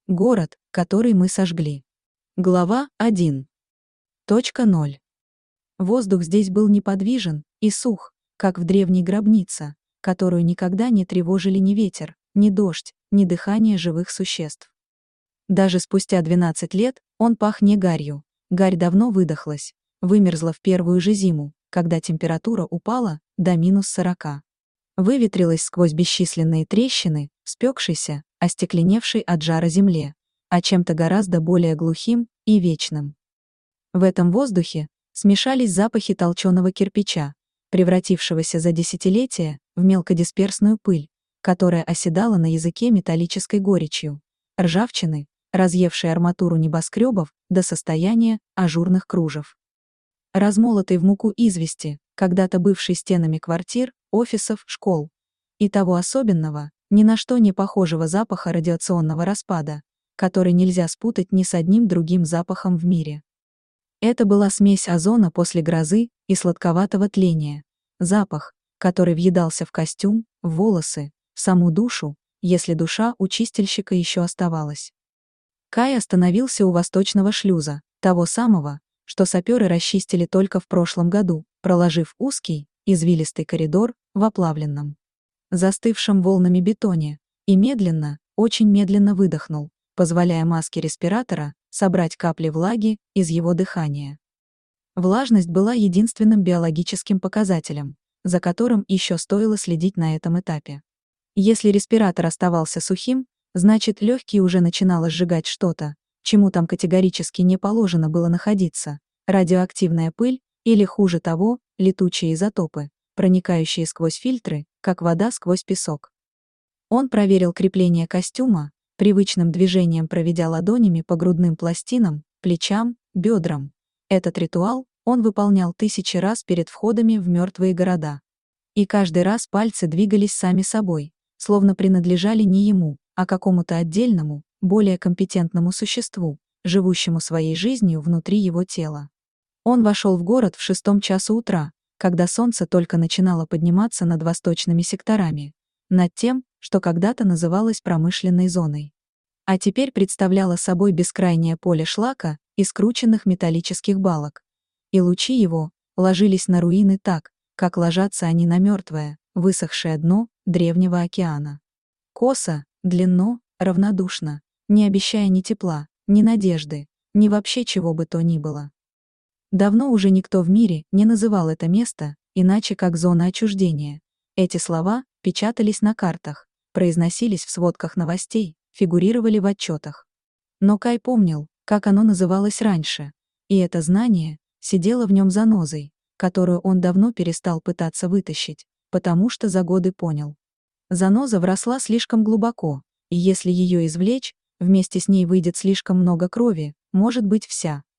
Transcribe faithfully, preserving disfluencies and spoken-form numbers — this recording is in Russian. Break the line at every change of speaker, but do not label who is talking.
Город, который мы сожгли. Глава один точка ноль. Воздух здесь был неподвижен и сух, как в древней гробнице, которую никогда не тревожили ни ветер, ни дождь, ни дыхание живых существ. Даже спустя двенадцать лет он пах не гарью. Гарь давно выдохлась, вымерзла в первую же зиму, когда температура упала до минус сорока. Выветрилась сквозь бесчисленные трещины, спекшейся, остекленевшей от жара земле, а чем-то гораздо более глухим и вечным. В этом воздухе смешались запахи толченого кирпича, превратившегося за десятилетия в мелкодисперсную пыль, которая оседала на языке металлической горечью, ржавчины, разъевшей арматуру небоскребов до состояния ажурных кружев. Размолотой в муку извести, когда-то бывшей стенами квартир, офисов, школ. И того особенного, ни на что не похожего запаха радиационного распада, который нельзя спутать ни с одним другим запахом в мире. Это была смесь озона после грозы и сладковатого тления. Запах, который въедался в костюм, в волосы, в саму душу, если душа у чистильщика еще оставалась. Кай остановился у восточного шлюза, того самого, что саперы расчистили только в прошлом году, проложив узкий, извилистый коридор в оплавленном, застывшем волнами бетоне, и медленно, очень медленно выдохнул, позволяя маске респиратора собрать капли влаги из его дыхания. Влажность была единственным биологическим показателем, за которым еще стоило следить на этом этапе. Если респиратор оставался сухим, значит легкие уже начинало сжигать что-то, чему там категорически не положено было находиться, радиоактивная пыль или, хуже того, летучие изотопы, проникающие сквозь фильтры, как вода сквозь песок. Он проверил крепление костюма, привычным движением проведя ладонями по грудным пластинам, плечам, бедрам. Этот ритуал он выполнял тысячи раз перед входами в мертвые города. И каждый раз пальцы двигались сами собой, словно принадлежали не ему, а какому-то отдельному, более компетентному существу, живущему своей жизнью внутри его тела. Он вошел в город в шестом часу утра, когда солнце только начинало подниматься над восточными секторами, над тем, что когда-то называлось промышленной зоной. А теперь представляло собой бескрайнее поле шлака и скрученных металлических балок. И лучи его ложились на руины так, как ложатся они на мертвое, высохшее дно древнего океана. Косо, длинно, равнодушно, не обещая ни тепла, ни надежды, ни вообще чего бы то ни было. Давно уже никто в мире не называл это место иначе как зона отчуждения. Эти слова печатались на картах, произносились в сводках новостей, фигурировали в отчетах. Но Кай помнил, как оно называлось раньше, и это знание сидело в нем занозой, которую он давно перестал пытаться вытащить, потому что за годы понял. Заноза вросла слишком глубоко, и если ее извлечь, вместе с ней выйдет слишком много крови, может быть вся,